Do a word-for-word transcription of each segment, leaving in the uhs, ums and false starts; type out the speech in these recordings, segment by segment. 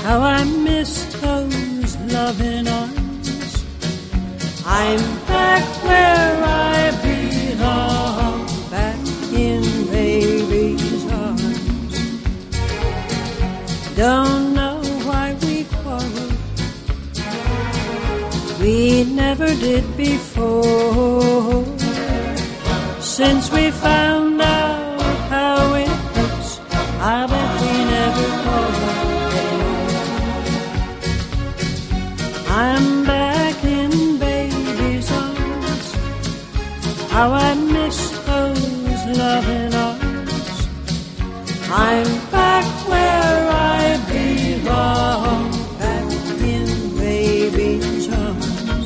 how I miss those loving arms. I'm back where I belong, back in baby's arms. Don't know why we quarreled, we never did before. Since we found out how it hurts, I bet we never quarrel anymore. I'm back in baby's arms, how I miss those loving arms. I'm back where I belong, back in baby's arms.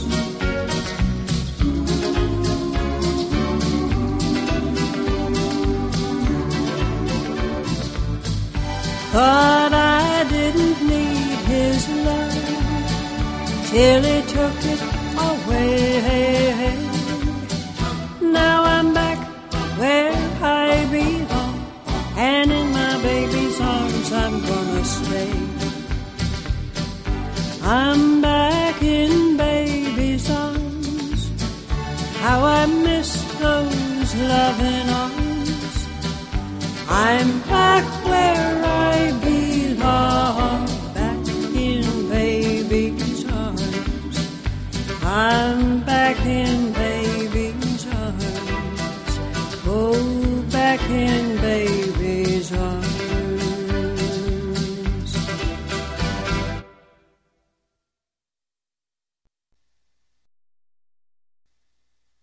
Thought I didn't need his love till he took it away. Now I'm back where I belong, and in my baby's arms I'm gonna stay. I'm back in baby's arms, how I miss those loving arms. I'm back